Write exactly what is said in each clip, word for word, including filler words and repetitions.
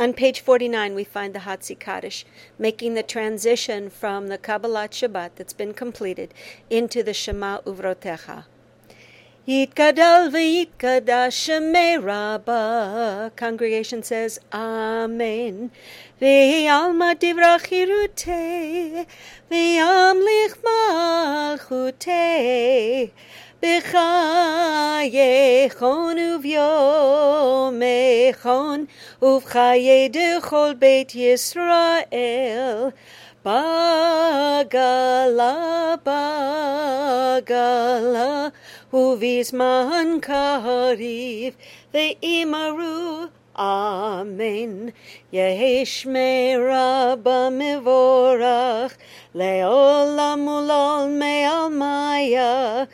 On page forty-nine, we find the Hatzi Kaddish, making the transition from the Kabbalat Shabbat that's been completed into the Shema Uvrotecha. Yitkadal v'yitkadash Shemei Rabbah. Congregation says, Amen. V'yalma divra chirutei, v'yamlich malchutei, b'chayechon uv'yomechon, uv'chaye dechol beit Yisrael, bagala, bagala, Uvizman kariv ve'imaru, Amen. Yehishmei Rabba mevorach, le'olam ulol me'almaya,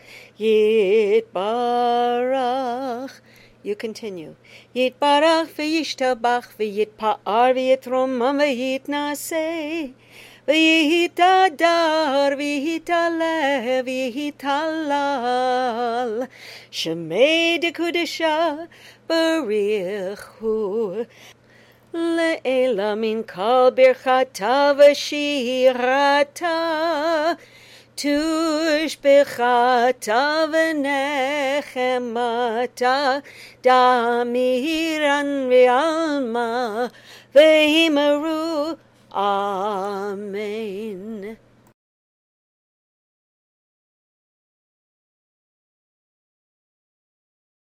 Yitbarach. You continue. Yitbarach ve'yishtabach ve'yitpa'ar ve'yitromam ve'yitnaseh. V'yitadar v'yitaleh v'yitalal, Shemei dekudesha barichu, le'ela min kol birchata v'shirata, tushbechata v'nechemata, damiran v'alma v'himaru, Amen.